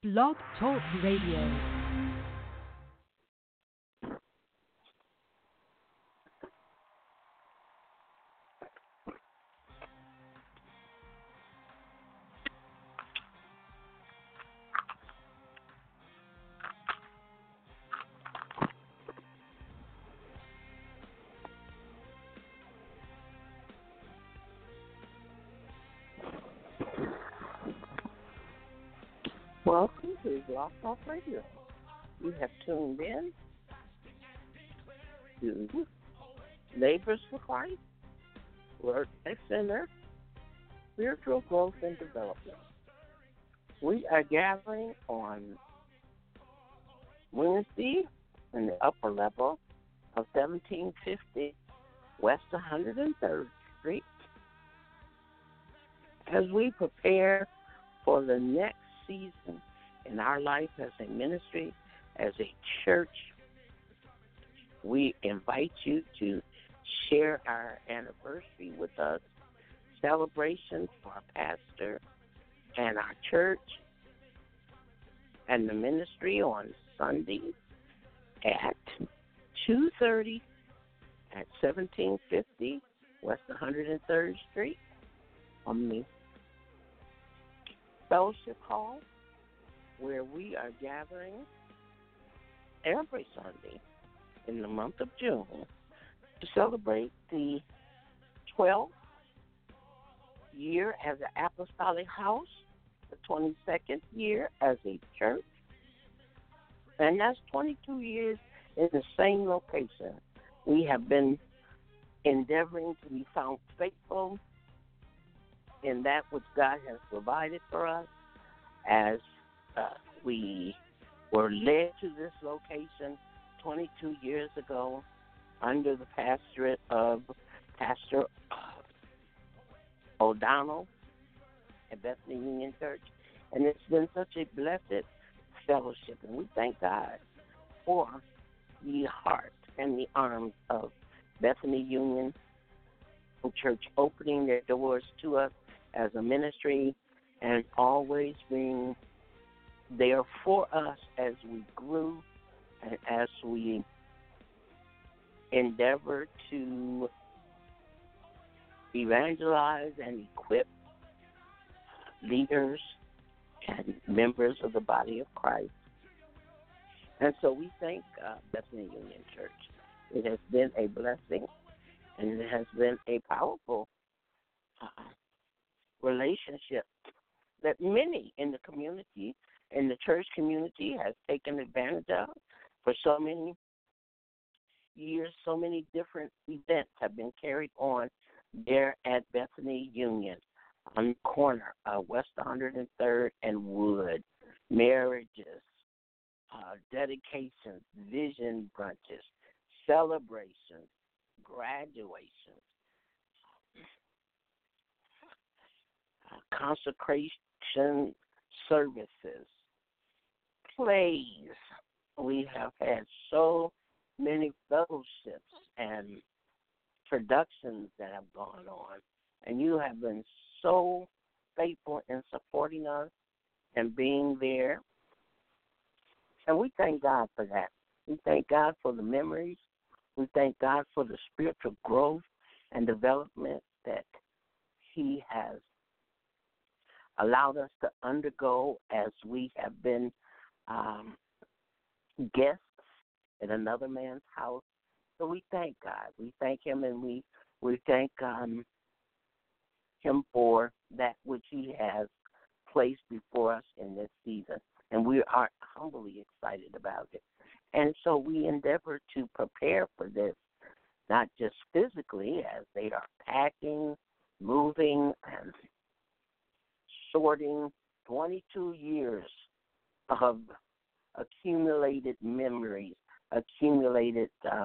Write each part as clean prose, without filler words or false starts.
Blog Talk Radio. Welcome to Blog Talk Radio. You have tuned in to Labors for Christ, Word Center, Spiritual Growth and Development. We are gathering on Wednesday in the upper level of 1750 West 103rd Street as we prepare for the next season in our life as a ministry, as a church. We invite you to share our anniversary with us, celebration for our pastor and our church and the ministry on Sunday at 2:30 at 1750 West 103rd Street on the Fellowship Hall, where we are gathering every Sunday in the month of June to celebrate the 12th year as an apostolic house, the 22nd year as a church, and that's 22 years in the same location. We have been endeavoring to be found faithful in that which God has provided for us as we were led to this location 22 years ago under the pastorate of Pastor O'Donnell at Bethany Union Church. And it's been such a blessed fellowship. And we thank God for the heart and the arms of Bethany Union Church opening their doors to us as a ministry and always being there for us as we grew and as we endeavor to evangelize and equip leaders and members of the body of Christ. And so we thank Bethany Union Church. It has been a blessing and it has been a powerful relationship that many in the community, in the church community, has taken advantage of for so many years. So many different events have been carried on there at Bethany Union on the corner of West 103rd and Wood. Marriages, dedications, vision brunches, celebrations, graduations, consecration services, plays. We have had so many fellowships and productions that have gone on, and you have been so faithful in supporting us and being there. And we thank God for that. We thank God for the memories. We thank God for the spiritual growth and development that He has allowed us to undergo as we have been guests in another man's house. So we thank God. We thank Him, and we thank Him for that which He has placed before us in this season. And we are humbly excited about it. And so we endeavor to prepare for this, not just physically as they are packing, moving, and sorting 22 years of accumulated memories, accumulated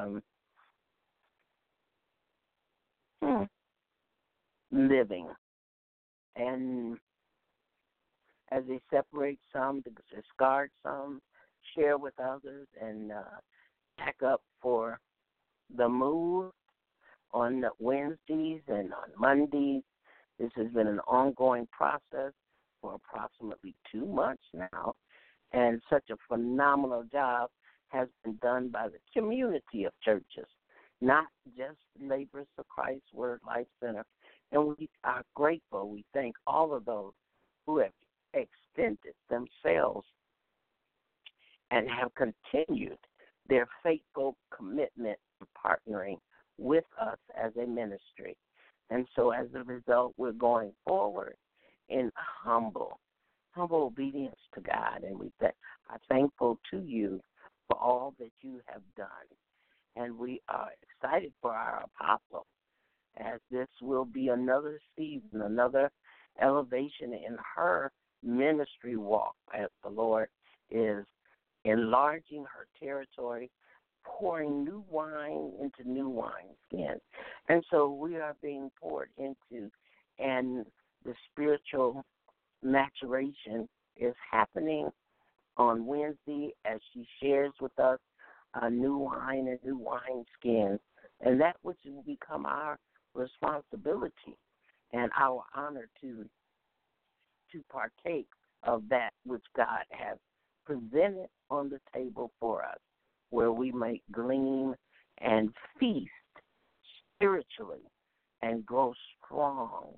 living. And as they separate some, discard some, share with others, and pack up for the move on Wednesdays and on Mondays. This has been an ongoing process for approximately 2 months now, And such a phenomenal job has been done by the community of churches, not just Laborers of Christ Word Life Center. And we are grateful. We thank all of those who have extended themselves and have continued their faithful commitment to partnering with us as a ministry. And so as a result, we're going forward in humble obedience to God. And we are thankful to you for all that you have done. And we are excited for our apostle, as this will be another season, another elevation in her ministry walk as the Lord is enlarging her territory, pouring new wine into new wineskin. And so we are being poured into, and the spiritual maturation is happening on Wednesday as she shares with us new wine and new wineskin, and that which will become our responsibility and our honor to partake of that which God has presented on the table for us, where we may glean and feast spiritually and grow strong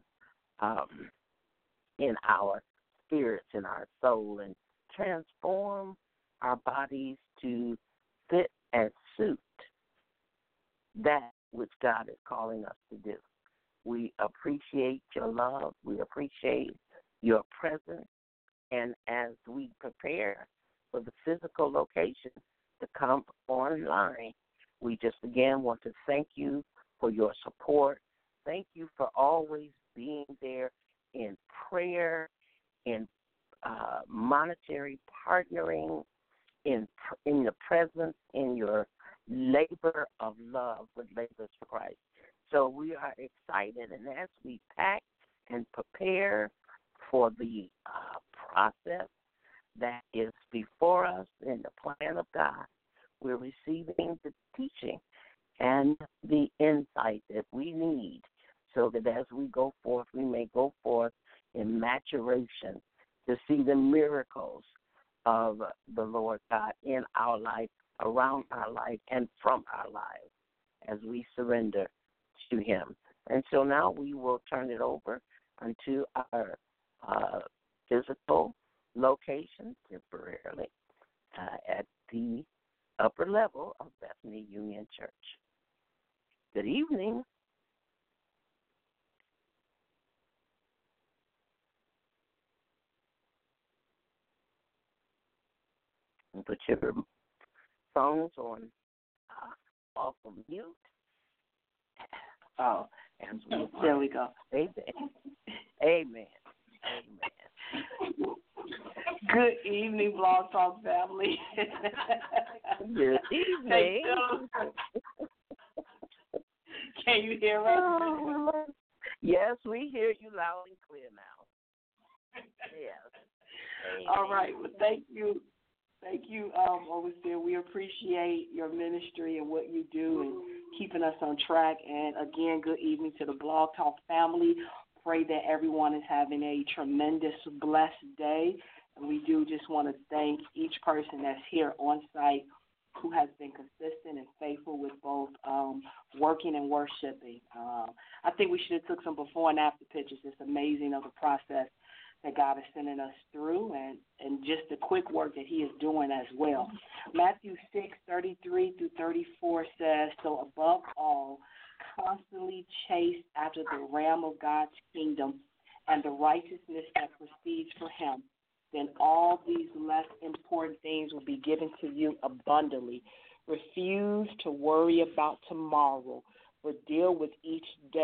in our spirits, in our soul, and transform our bodies to fit and suit that which God is calling us to do. We appreciate your love. We appreciate your presence. And as we prepare for the physical location to come online, we just again want to thank you for your support. Thank you for always being there in prayer, in monetary partnering, in the presence, in your labor of love with Laborers for Christ. So we are excited, and as we pack and prepare for the process that is before us in the plan of God, we're receiving the teaching and the insight that we need so that as we go forth, we may go forth in maturation to see the miracles of the Lord God in our life, around our life, and from our lives as we surrender to Him. And so now we will turn it over unto our physical location temporarily at the upper level of Bethany Union Church. Good evening. And put your phones on off of mute. Oh, and there we go. Amen. Amen. Amen. Good evening, Blog Talk family. Good evening. Can you hear us? Yes, we hear you loud and clear now. Yes. Amen. All right. Well, thank you. Thank you, Overseer. We appreciate your ministry and what you do and keeping us on track. And, again, good evening to the Blog Talk family. Pray that everyone is having a tremendous, blessed day. And we do just want to thank each person that's here on site who has been consistent and faithful with both working and worshiping. I think we should have took some before and after pictures. It's amazing of the process that God is sending us through and just the quick work that He is doing as well. Matthew 6:33-34 says, "So above all, constantly chase after the realm of God's kingdom and the righteousness that proceeds from Him. Then all these less important things will be given to you abundantly. Refuse to worry about tomorrow, but deal with each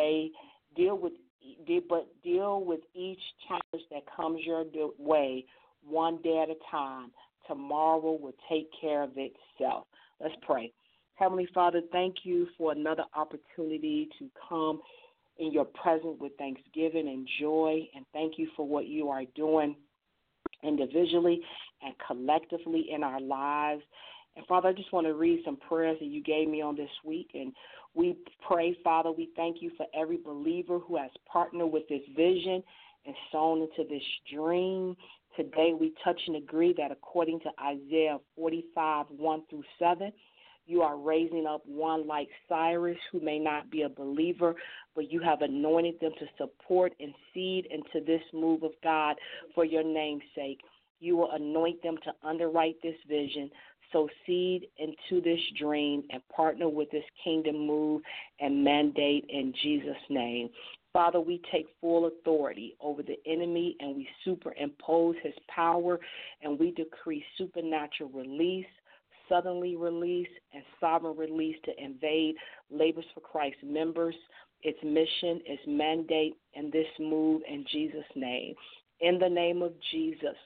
challenge that comes your way one day at a time. Tomorrow will take care of itself." Let's pray. Heavenly Father, thank you for another opportunity to come in your presence with thanksgiving and joy, and thank you for what you are doing individually and collectively in our lives. And, Father, I just want to read some prayers that you gave me on this week. And we pray, Father, we thank you for every believer who has partnered with this vision and sown into this dream Today we touch and agree that according to Isaiah 45, 1 through 7, you are raising up one like Cyrus who may not be a believer, but you have anointed them to support and seed into this move of God for your name's sake. You will anoint them to underwrite this vision, sow seed into this dream, and partner with this kingdom move and mandate in Jesus' name. Father, we take full authority over the enemy and we superimpose his power, and we decree supernatural release, suddenly release, and sovereign release to invade Labors for Christ members, its mission, its mandate, and this move in Jesus' name. In the name of Jesus,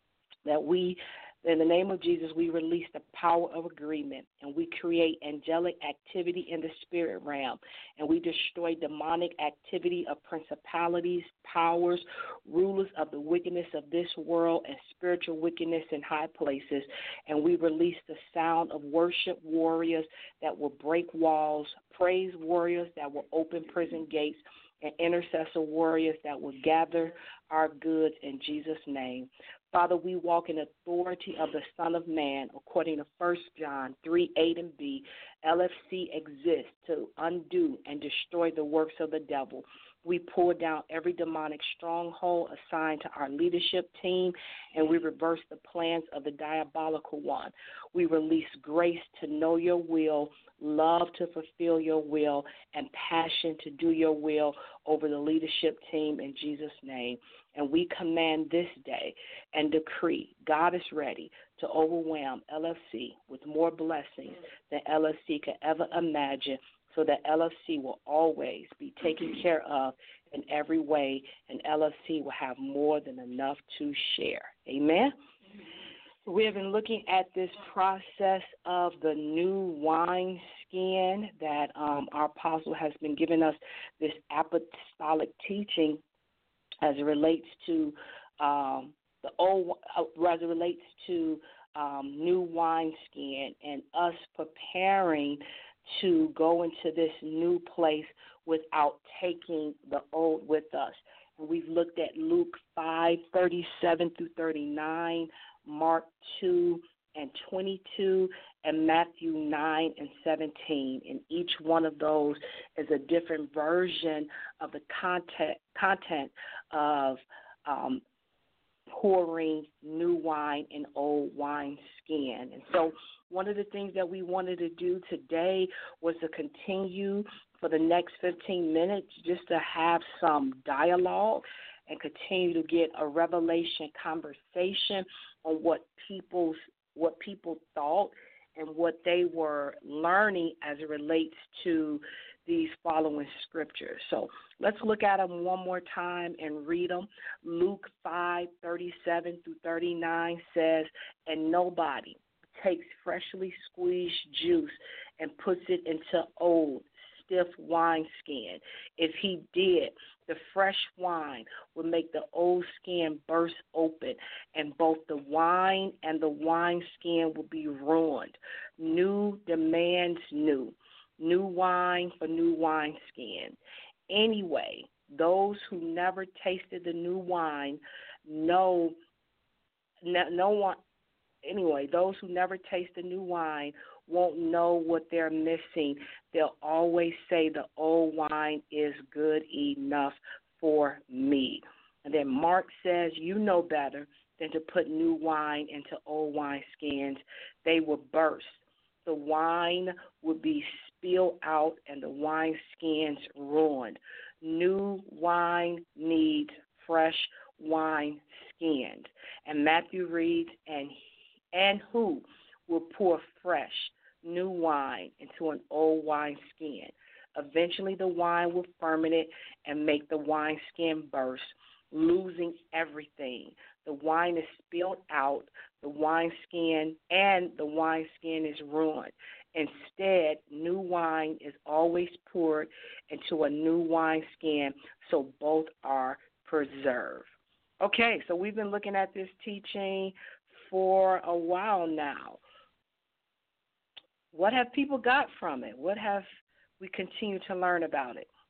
in the name of Jesus, we release the power of agreement, and we create angelic activity in the spirit realm, and we destroy demonic activity of principalities, powers, rulers of the wickedness of this world, and spiritual wickedness in high places, and we release the sound of worship warriors that will break walls, praise warriors that will open prison gates, and intercessor warriors that will gather our goods in Jesus' name. Father, we walk in authority of the Son of Man, according to 1 John 3, 8 and B. LFC exists to undo and destroy the works of the devil. We pull down every demonic stronghold assigned to our leadership team, and we reverse the plans of the diabolical one. We release grace to know your will, love to fulfill your will, and passion to do your will over the leadership team in Jesus' name. And we command this day and decree God is ready to overwhelm LFC with more blessings than LFC could ever imagine, so that LFC will always be taken care of in every way, and LFC will have more than enough to share. Amen? We have been looking at this process of the new wine skin that our apostle has been giving us this apostolic teaching as it relates to new wine skin and us preparing to go into this new place without taking the old with us. And we've looked at Luke 5:37 through 39, Mark 2 and 22, and Matthew 9 and 17. And each one of those is a different version of the content of pouring new wine in old wine skin. And so one of the things that we wanted to do today was to continue for the next 15 minutes just to have some dialogue and continue to get a revelation conversation on what people thought and what they were learning as it relates to these following scriptures. So let's look at them one more time and read them. Luke 5:37 through 39 says, "And nobody takes freshly squeezed juice and puts it into old, stiff wineskin. If he did, the fresh wine would make the old skin burst open, and both the wine and the wineskin will be ruined. New demands new. New wine for new wineskin. Anyway, those who never tasted the new wine those who never taste the new wine won't know what they're missing. They'll always say the old wine is good enough for me." And then Mark says, "You know better than to put new wine into old wineskins. They will burst. The wine would be spilled out and the wineskins ruined. New wine needs fresh wine skins." And Matthew reads, and who will pour fresh new wine into an old wineskin? Eventually the wine will ferment and make the wineskin burst, losing everything. The wine is spilled out, the wineskin is ruined. Instead, new wine is always poured into a new wineskin, so both are preserved. Okay, so we've been looking at this teaching for a while now. What have people got from it? What have we continued to learn about it?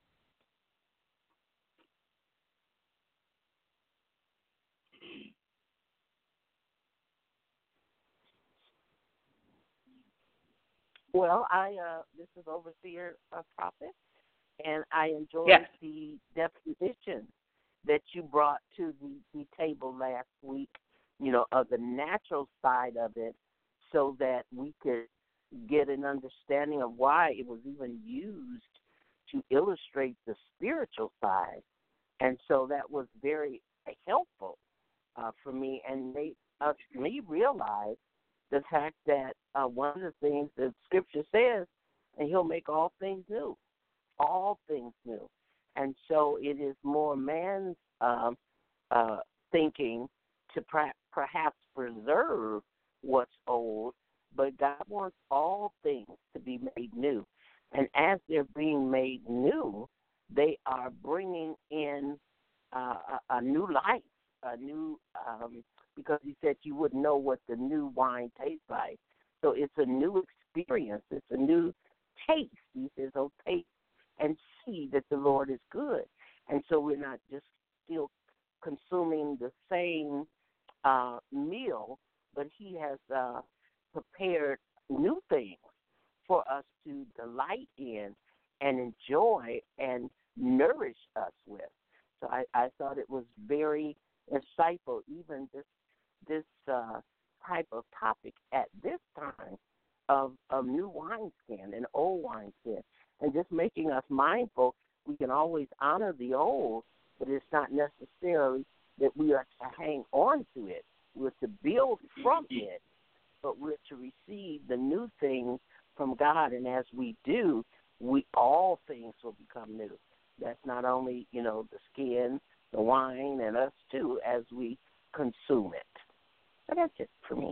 Well, this is Overseer Prophet, and I enjoyed Yes. the definition that you brought to the table last week, of the natural side of it, so that we could get an understanding of why it was even used to illustrate the spiritual side. And so that was very helpful for me and made me realize the fact that one of the things that Scripture says, and He'll make all things new. And so it is more man's thinking to perhaps preserve what's old, but God wants all things to be made new. And as they're being made new, they are bringing in a new life, because He said you wouldn't know what the new wine tastes like. So it's a new experience. It's a new taste. He says, "Oh, taste and see that the Lord is good." And so we're not just still consuming the same meal, but He has prepared new things for us to delight in and enjoy and nourish us with. So I thought it was very insightful, even this type of topic at this time of new wineskin and old wineskin, and just making us mindful. We can always honor the old, but it's not necessarily that we are to hang on to it. We're to build from it, but we're to receive the new things from God. And as we do, all things will become new. That's not only, the skin, the wine, and us too, as we consume it. So that's it for me.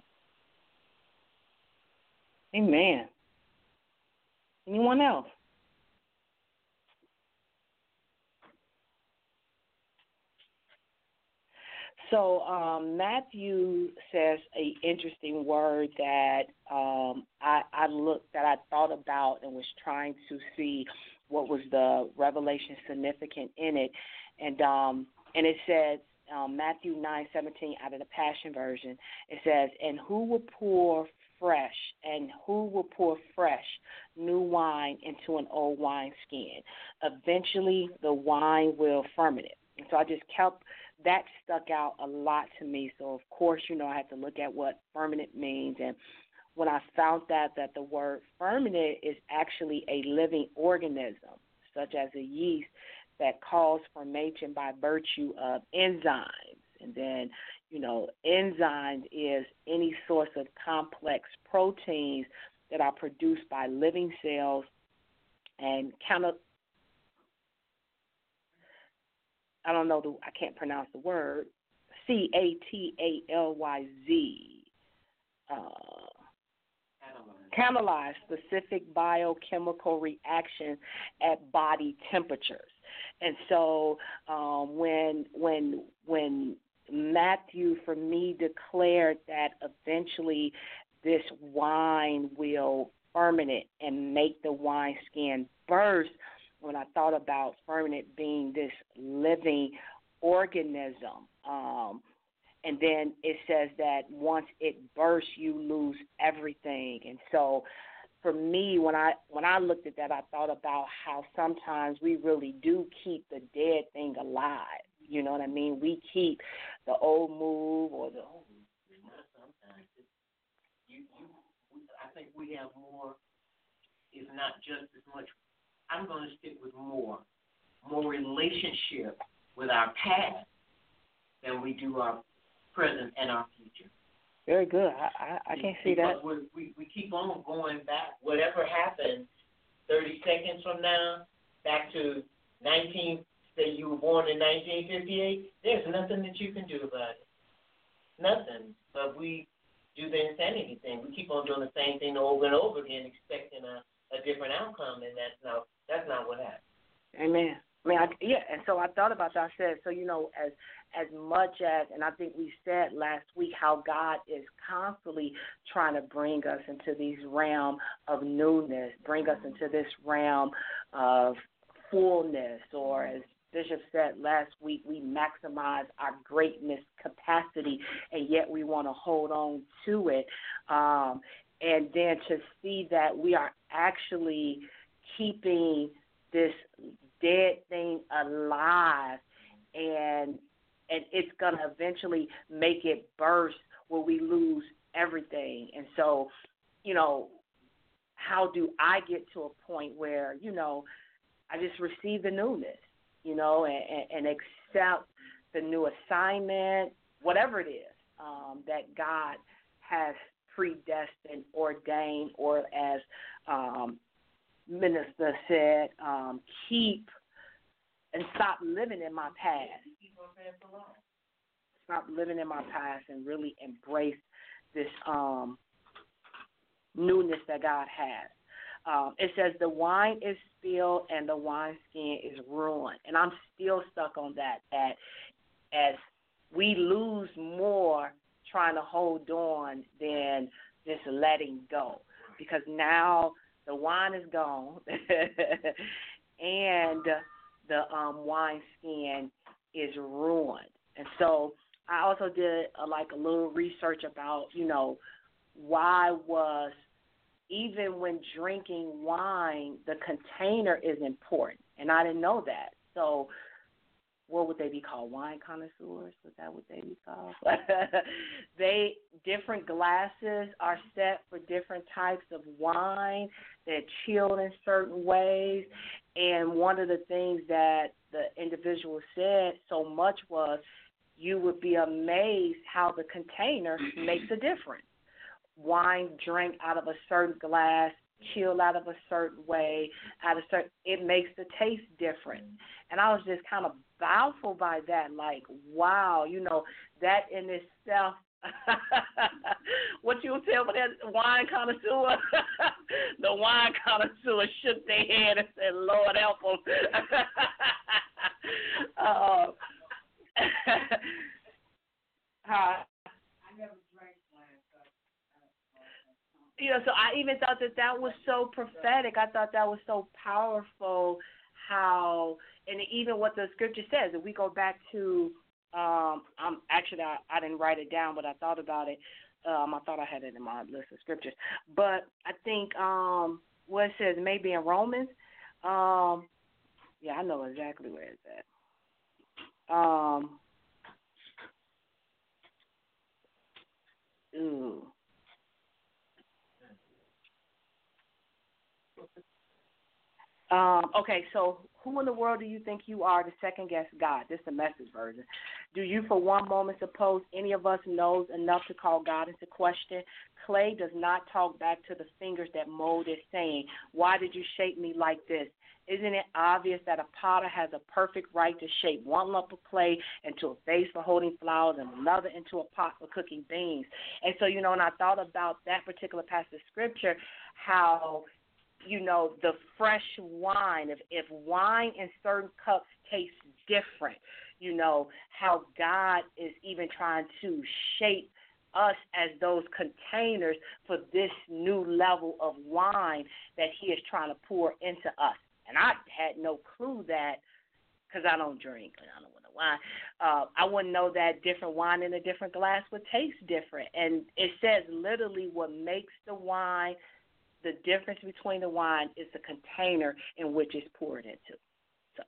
Amen. Anyone else? So Matthew says an interesting word that I thought about and was trying to see what was the revelation significant in it, and it says Matthew 9:17 out of the Passion Version. It says, "And who will pour fresh new wine into an old wineskin? Eventually, the wine will ferment it." And so I just kept that stuck out a lot to me. So of course, I had to look at what ferment means, and when I found that the word ferment is actually a living organism, such as a yeast that causes formation by virtue of enzymes. And then, enzymes is any source of complex proteins that are produced by living cells and I can't pronounce the word, Catalyze. Catalyze specific biochemical reactions at body temperatures. And so when Matthew, for me, declared that eventually this wine will ferment and make the wineskin burst, when I thought about ferment being this living organism, and then it says that once it bursts, you lose everything. And so for me, when I looked at that, I thought about how sometimes we really do keep the dead thing alive. You know what I mean? We keep the old move or the old move. Sometimes I think we have more, if not just as much. I'm going to stick with more relationship with our past than we do our present and our future. Very good. I can see that. We keep on going back. Whatever happened 30 seconds from now, back to say you were born in 1958, there's nothing that you can do about it. Nothing. But we do the insanity thing. We keep on doing the same thing over and over again, expecting a different outcome, and that's not what happened. Amen. And so I thought about that. I said, so, as much as, and I think we said last week how God is constantly trying to bring us into this realm of newness, bring us into this realm of fullness, or as Bishop said last week, we maximize our greatness capacity, and yet we want to hold on to it. and then to see that we are actually keeping this dead thing alive, and it's going to eventually make it burst where we lose everything. And so, how do I get to a point where, I just receive the newness, and accept the new assignment, whatever it is that God has predestined, ordained, or as Minister said, keep and stop living in my past. Stop living in my past and really embrace this newness that God has. It says the wine is spilled and the wineskin is ruined. And I'm still stuck on that as we lose more trying to hold on than just letting go. Because now the wine is gone and the wineskin is ruined. And so I also did a little research about, why was, even when drinking wine, the container is important. And I didn't know that. So what would they be called? Wine connoisseurs? Was that what they be called? Different glasses are set for different types of wine. They're chilled in certain ways. And one of the things that the individual said so much was, you would be amazed how the container makes a difference. Wine drank out of a certain glass, chilled out of a certain way, it makes the taste different. And I was just kind of baffled by that, like, wow, that in itself. What you would tell me, that wine connoisseur? The wine connoisseur shook their head and said, Lord help them. I never drank wine. So I even thought that was so prophetic. I thought that was so powerful how, and even what the scripture says, if we go back to, I didn't write it down, but I thought about it. I thought I had it in my list of scriptures. But I think what it says, maybe in Romans, I know exactly where it's at. Okay, so who in the world do you think you are to second guess God? This is the Message version. Do you for one moment suppose any of us knows enough to call God into question? Clay does not talk back to the fingers that mold it, saying, why did you shape me like this? Isn't it obvious that a potter has a perfect right to shape one lump of clay into a vase for holding flowers and another into a pot for cooking beans? And so, and I thought about that particular passage of scripture, how, the fresh wine, if wine in certain cups tastes different, how God is even trying to shape us as those containers for this new level of wine that he is trying to pour into us. And I had no clue that, because I don't drink and I don't want to wine, I wouldn't know that different wine in a different glass would taste different. And it says literally what makes the wine, the difference between the wine is the container in which it's poured into. So.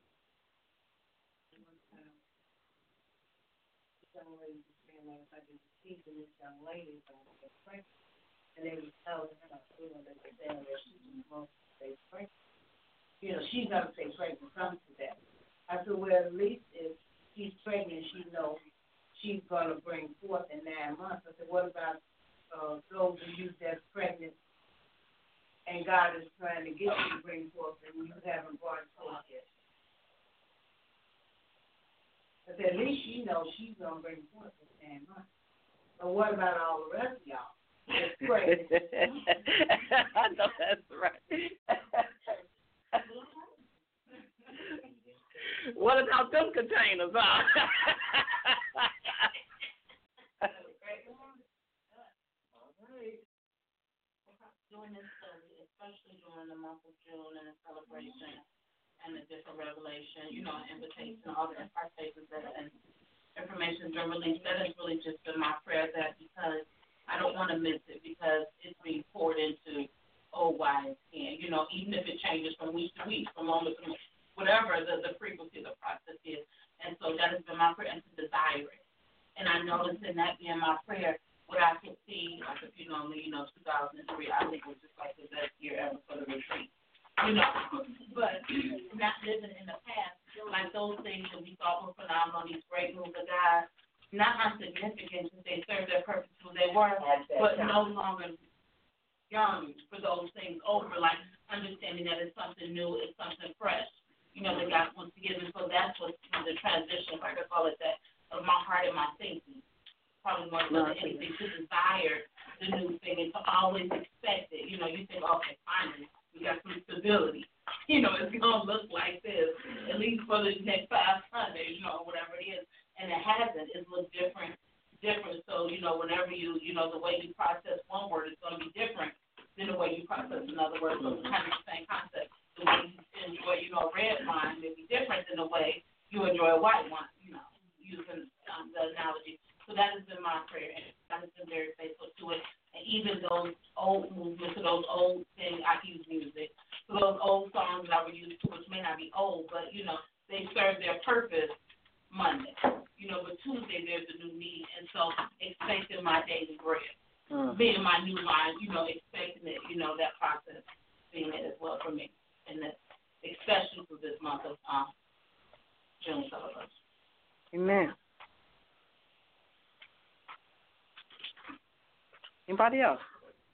And they would tell her, that they're saying that she's supposed to stay pregnant. She's going to stay pregnant, something to that. I said, well, at least if she's pregnant, she knows she's going to bring forth in 9 months. I said, what about those of you that's pregnant and God is trying to get you to bring forth and you haven't brought forth yet? I said, at least she knows she's going to bring forth in 9 months. But what about all the rest of y'all? Pregnant. I know that's right. What about them containers, huh? During this study, especially during the month of June and the celebration and the different revelation, invitation, all the impartations and information has been released, that has really just been my prayer, that because I don't want to miss it, because it's be poured into OYSN, you know, even if it changes from week to week, from moment to moment, whatever the frequency of the process is. And so that has been my prayer, and to desire it. And I noticed in that being my prayer, what I could see, like if you know me, 2003, I think was just like the best year ever for the retreat. You know, but not living in the past, like those things that we thought were phenomenal, these great moves of God, not insignificant since they served their purpose who they were, but no longer young for those things over, like understanding that it's something new, it's something fresh, you know, that God wants to give. And so that's what the transition, if I could call it that, of my heart and my thinking. Probably more than anything, to desire the new thing and to always expect it. You know, you think, okay, finally, we got some stability. You know, it's going to look like this, at least for the next 5 Sundays, you know, whatever it is. And it hasn't. It's looked different. So, you know, whenever you know, the way you process one word is going to be different than the way you process another word. So it's kind of the same concept. The way you enjoy, you know, red wine may be different than the way you enjoy white wine, you know, using the analogy. So that has been my prayer, and God has been very faithful to it. And even those old movements, or those old things, I use music, so those old songs that I would use, which may not be old, but, you know, they serve their purpose Monday. You know, but Tuesday there's a new need, and so expecting my daily bread, being my new line, you know, expecting it, you know, that process being it as well for me, and that especially for this month of June celebration. Amen. Anybody else?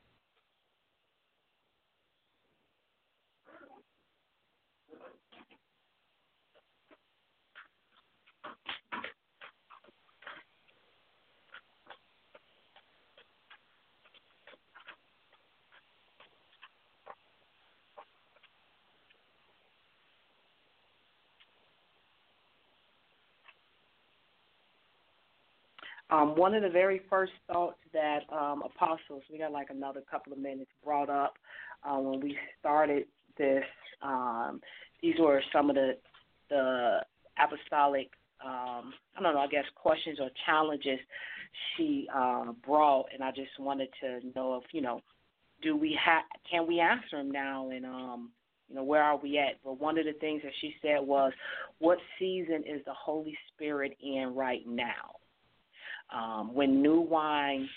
One of the very first thoughts that apostles, we got like another couple of minutes, brought up when we started this, these were some of the apostolic, questions or challenges she brought, and I just wanted to know if, you know, can we answer them now, and you know, where are we at? But one of the things that she said was, what season is the Holy Spirit in right now? When new wine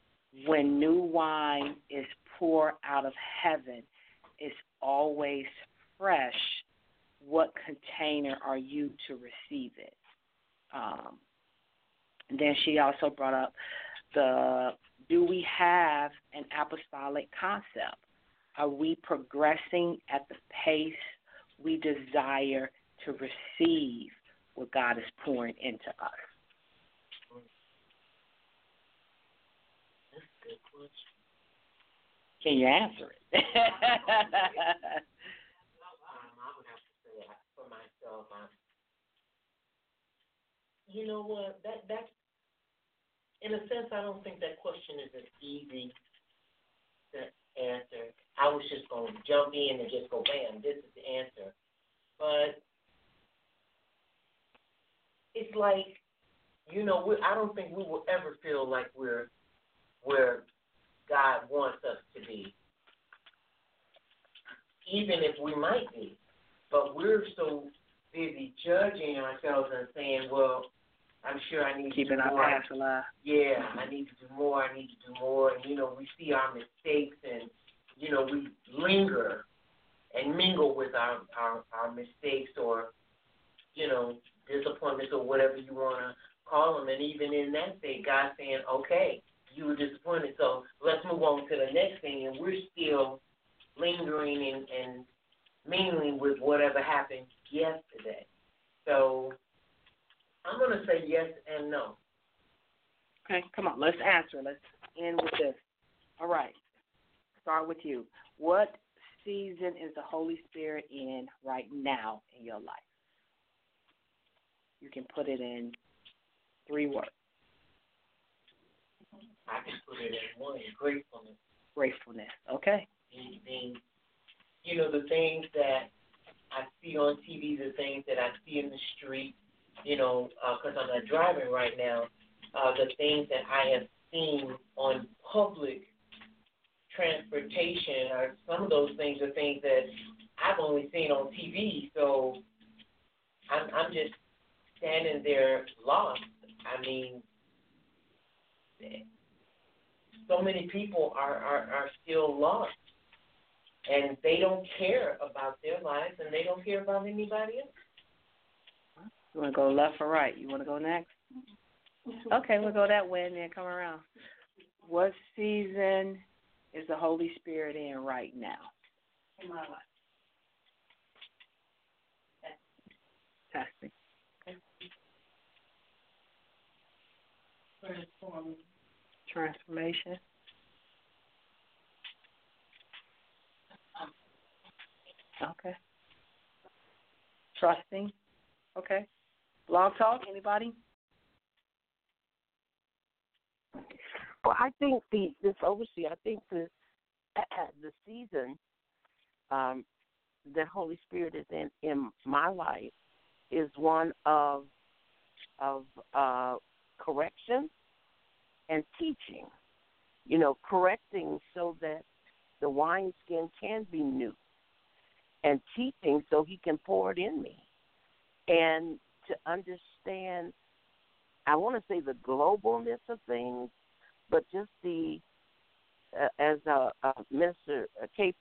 is poured out of heaven, it's always fresh. What container are you to receive it? And then she also brought up do we have an apostolic concept? Are we progressing at the pace we desire to receive what God is pouring into us? Can you answer it? I would have to say for myself, you know what? That's in a sense, I don't think that question is as easy to answer. I was just going to jump in and just go, bam, this is the answer. But it's like, you know, I don't think we will ever feel like we're where God wants us to be, even if we might be. But we're so busy judging ourselves and saying, well, I'm sure I need to do more. Keeping our past alive. Yeah, I need to do more, And, you know, we see our mistakes and, you know, we linger and mingle with our mistakes or, you know, disappointments or whatever you want to call them. And even in that state, God's saying, okay, you were disappointed, so let's move on to the next thing. And we're still lingering and mingling with whatever happened yesterday. So I'm going to say yes and no. Okay, come on, let's answer. Let's end with this. All right, start with you. What season is the Holy Spirit in right now in your life? You can put it in 3 words. I can put it in 1, gratefulness. Gratefulness, okay. You know, the things that I see on TV, the things that I see in the street, you know, because I'm not driving right now, the things that I have seen on public transportation interpretation or some of those things are things that I've only seen on TV. So I'm just standing there lost. I mean, so many people are still lost, and they don't care about their lives, and they don't care about anybody else. You want to go left or right? You want to go next? Okay, we'll go that way and then come around. What season is the Holy Spirit in right now? In my life. Testing. Okay. Transformation. Okay. Trusting. Okay. Blog Talk, anybody? Well, I think this overseer, I think the season that Holy Spirit is in my life is one of correction and teaching. You know, correcting so that the wineskin can be new, and teaching so He can pour it in me, and to understand. I want to say the globalness of things, but just the as Minister Kate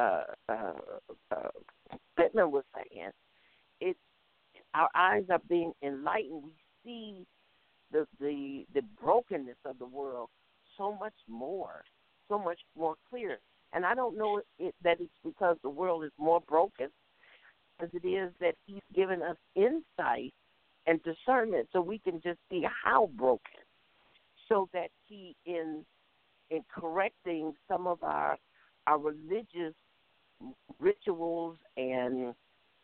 Pittman was saying, it's our eyes are being enlightened. We see the brokenness of the world so much more clear. And I don't know that it's because the world is more broken as it is that He's given us insight and discernment so we can just see how broken, so that He, in correcting some of our religious rituals and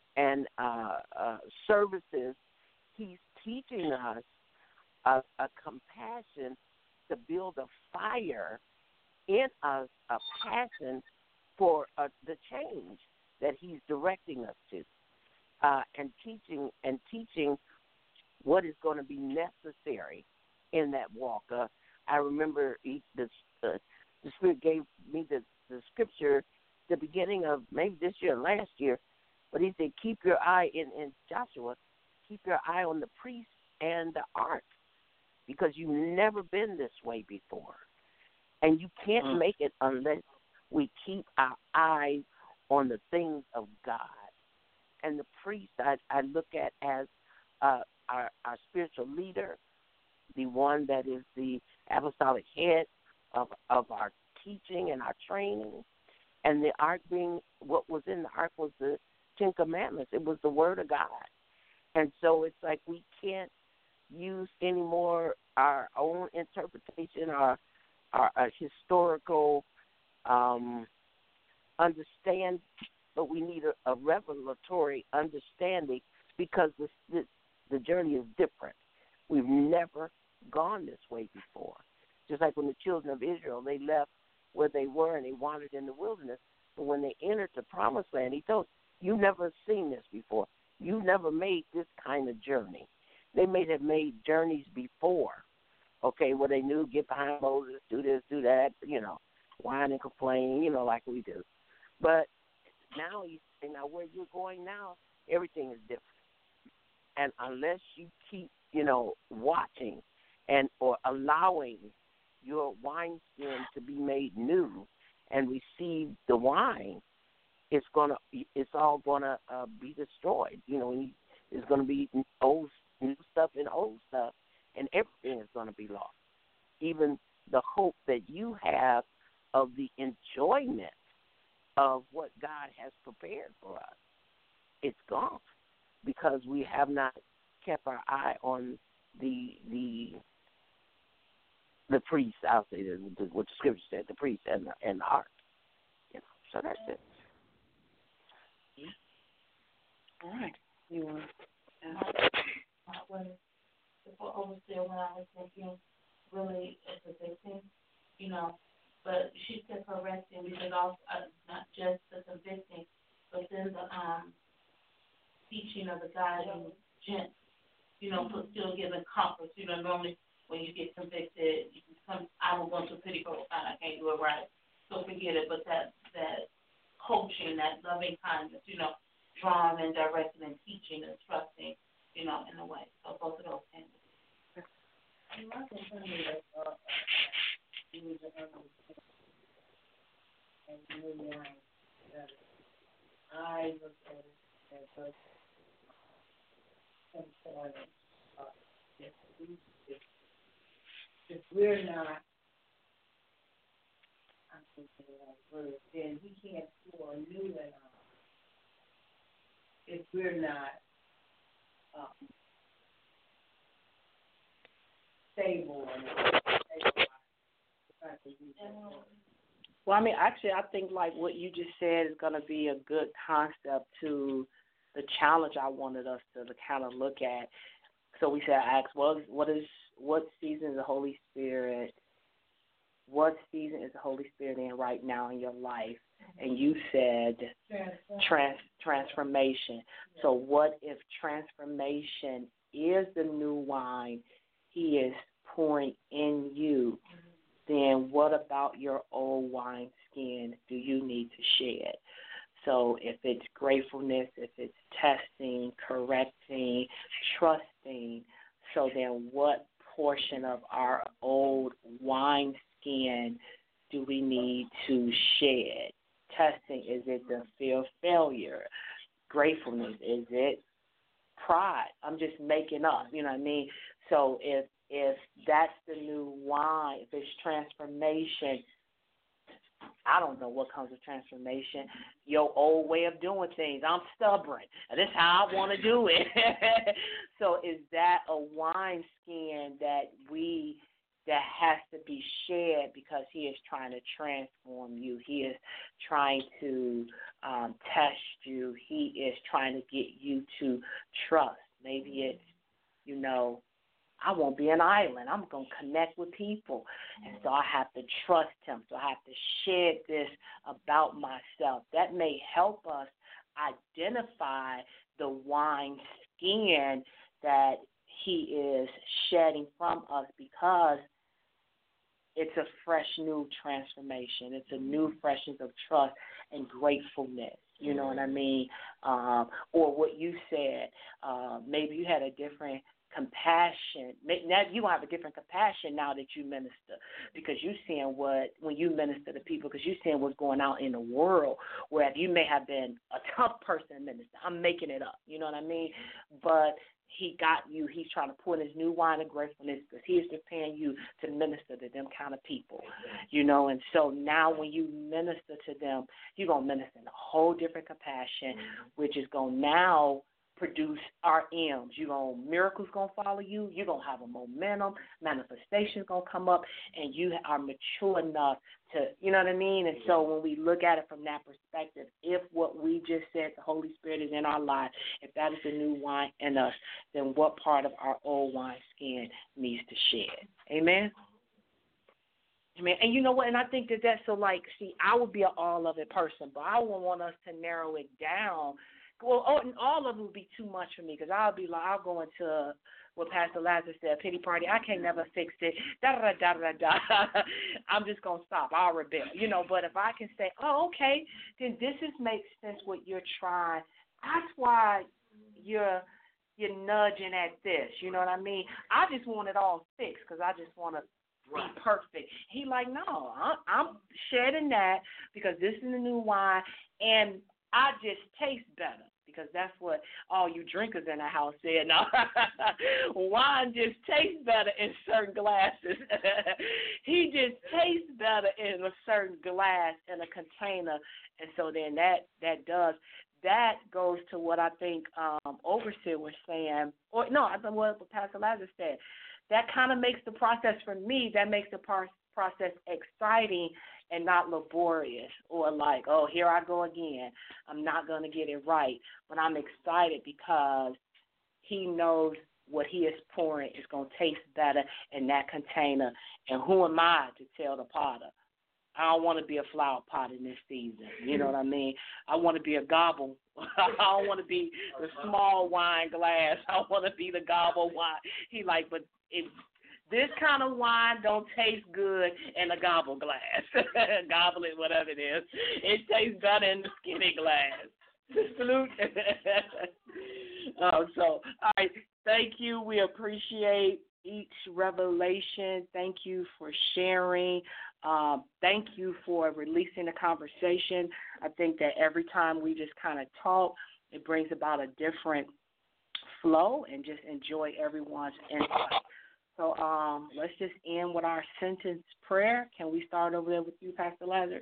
services, He's teaching us a compassion to build a fire in us, a passion for the change that He's directing us to, and teaching what is going to be necessary in that walk. I remember the Spirit gave me the scripture the beginning of maybe this year or last year, but He said, keep your eye in Joshua, keep your eye on the priest and the ark, because you've never been this way before. And you can't make it unless we keep our eyes on the things of God. And the priest I look at as our spiritual leader, the one that is the apostolic head of our teaching and our training. And the ark being, what was in the ark was the Ten Commandments. It was the Word of God. And so it's like we can't use anymore our own interpretation, our historical understand, but we need a revelatory understanding, because the journey is different. We've never gone this way before. Just like when the children of Israel, they left where they were and they wandered in the wilderness, but when they entered the promised land, He told, you've never seen this before. You've never made this kind of journey. They may have made journeys before, okay, where they knew, get behind Moses, do this, do that, whine and complain, like we do. But now He's saying, now where you're going now, everything is different. And unless you keep, watching or allowing your wineskin to be made new and receive the wine, it's all gonna be destroyed. It's gonna be new stuff and old stuff, and everything is gonna be lost. Even the hope that you have of the enjoyment of what God has prepared for us, it's gone, because we have not kept our eye on the priest. I'll say what the scripture said, the priest and the ark. So that's it. All right. You want before overseer, when I was thinking, really it's a victim, but she said correcting, because also not just the convicting, but then the teaching of the guiding gent, still giving comfort. Normally when you get convicted, I will go to a pity court, I can't do it right. So forget it. But that coaching, that loving kindness, drawing and directing and teaching and trusting, in a way. So both of those things. I can tell you that you need to understand and really I look at it as a important if we're not, I'm thinking the right word, then we can't pour new in us if we're not stable and Well, I mean, actually, I think like what you just said is going to be a good concept to the challenge I wanted us to kind of look at. So we said, I asked, what season is the Holy Spirit? What season is the Holy Spirit in right now in your life? And you said transformation. So what if transformation is the new wine He is pouring in you? Then what about your old wine skin do you need to shed? So if it's gratefulness, if it's testing, correcting, trusting, so then what portion of our old wine skin do we need to shed? Testing, is it the fear of failure? Gratefulness, is it pride? I'm just making up, you know what I mean? So if that's the new wine, if it's transformation, I don't know what comes with transformation. Your old way of doing things. I'm stubborn. This is how I want to do it. So is that a wine skin that has to be shed because He is trying to transform you? He is trying to test you. He is trying to get you to trust. Maybe it's, I won't be an island. I'm going to connect with people. And so I have to trust Him. So I have to shed this about myself. That may help us identify the wine skin that He is shedding from us, because it's a fresh new transformation. It's a new freshness of trust and gratefulness. You know what I mean? Or what you said, maybe you had a different compassion. Now you have a different compassion now that you minister, because you're seeing when you minister to people, because you're seeing what's going on in the world, where you may have been a tough person minister. I'm making it up. You know what I mean? But He got you. He's trying to pour in His new wine of gratefulness, because He is preparing you to minister to them kind of people, And so now when you minister to them, you're going to minister in a whole different compassion, which is going to now produce RMs. Miracles going to follow you. You're going to have a momentum. Manifestation's going to come up, and you are mature enough to, you know what I mean? And so when we look at it from that perspective, if what we just said, the Holy Spirit is in our life, if that is the new wine in us, then what part of our old wine skin needs to shed? Amen? Amen. And you know what? And I think that's so, I would be an all of it person, but I would want us to narrow it down. Well, all of them would be too much for me, because I'll go into what Pastor Lazarus said, pity party. I can't never fix it. I'm just going to stop. I'll rebel, But if I can say, okay, then this makes sense what you're trying. That's why you're nudging at this. You know what I mean? I just want it all fixed, because I just want to be perfect. He no, I'm shedding that, because this is the new wine, and I just taste better, because that's what all you drinkers in the house said. No, wine just tastes better in certain glasses. He just tastes better in a certain glass, in a container. And so then that goes to what I think Overseer was saying, or no, I think what Pastor Lazarus said. That kind of makes the process, for me, that makes the process exciting and not laborious, or here I go again. I'm not going to get it right. But I'm excited because He knows what He is pouring is going to taste better in that container. And who am I to tell the potter? I don't want to be a flower pot in this season. You know what I mean? I want to be a gobble. I don't want to be the small wine glass. I want to be the gobble wine. But This kind of wine don't taste good in a gobble glass. Goblet, whatever it is. It tastes better in the skinny glass. Salute. All right, thank you. We appreciate each revelation. Thank you for sharing. Thank you for releasing the conversation. I think that every time we just kind of talk, it brings about a different flow and just enjoy everyone's insight. So let's just end with our sentence prayer. Can we start over there with you, Pastor Lazarus?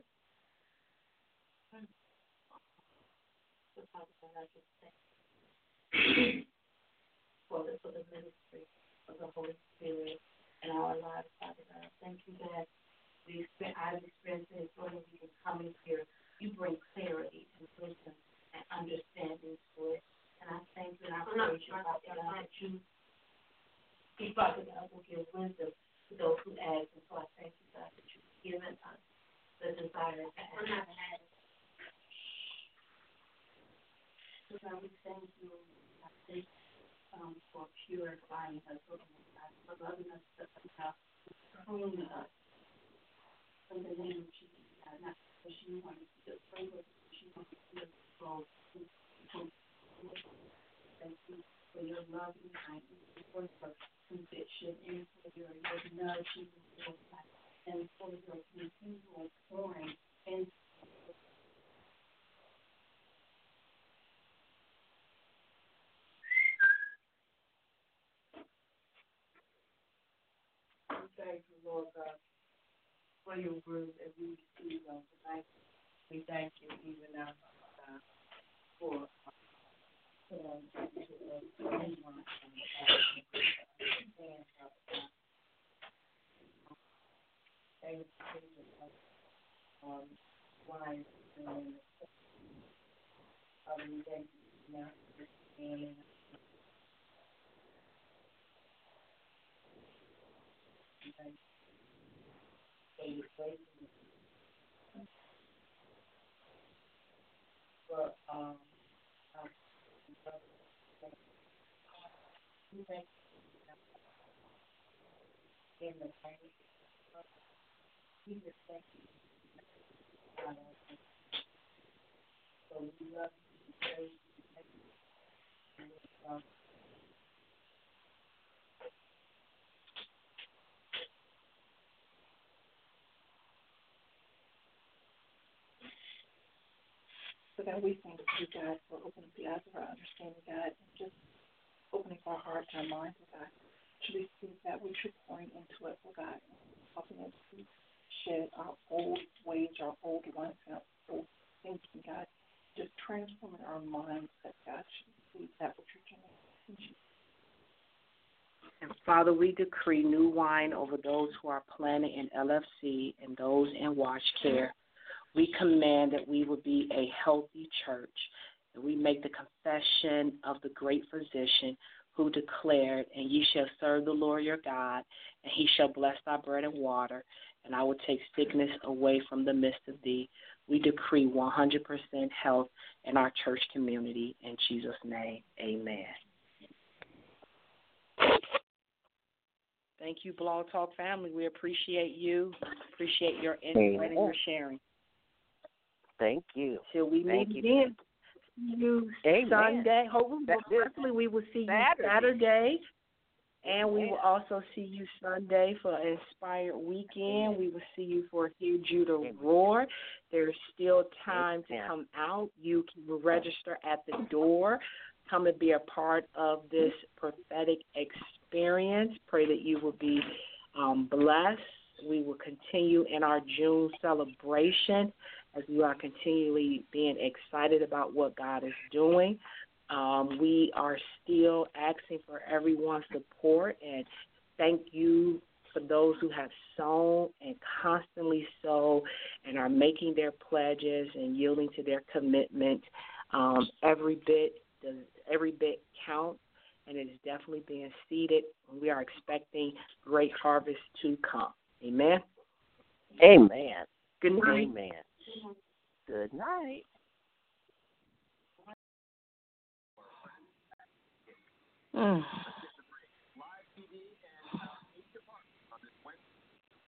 For the ministry of the Holy Spirit in our lives, Father God. Thank you that I've experienced this when we can come in here. You bring clarity and wisdom and understanding to it. And I thank you and I praise you, Father God, that you, Father God, will give wisdom to those who ask. And so I thank you, God, that you've given us the desire to ask. So God, we thank you for purifying us, for loving us, for pruning us. In the name of Jesus, God, not because you want us to pray, but because you want us to grow. Thank you for your love and kindness, for your conviction, and for your nudging, and for your continual pouring into thank you, Lord God, for your word that we receive on tonight. We thank you even now, God, for anyone wise and we thank you now and in the name of Jesus, thank you. So we love you, praise you, thank you. So God, we thank you, God, for opening the eyes of our understanding, God, and just opening our hearts and our minds, God, to receive that which you're pouring into us, God, and helping us to shed our old ways, our old lives, and our old thinking, God, just transforming our minds, that God should receive that which you're doing. And Father, we decree new wine over those who are planted in LFC and those in Watch Care. We command that we will be a healthy church, and we make the confession of the great physician who declared, and ye shall serve the Lord your God, and he shall bless thy bread and water, and I will take sickness away from the midst of thee. We decree 100% health in our church community. In Jesus' name, amen. Thank you, Blog Talk family. We appreciate you. Appreciate your insight and your sharing. Thank you. Till we meet again. See you Sunday. Hopefully we will see you Saturday. And we will also see you Sunday for an Inspired Weekend. We will see you for Hear Judah Roar. There's still time to come out. You can register at the door. Come and be a part of this prophetic experience. Pray that you will be blessed. We will continue in our June celebration as we are continually being excited about what God is doing. We are still asking for everyone's support, and thank you for those who have sown and constantly sow and are making their pledges and yielding to their commitment. Every bit counts, and it is definitely being seeded. We are expecting great harvest to come. Amen. Amen. Good night. Amen. Good night.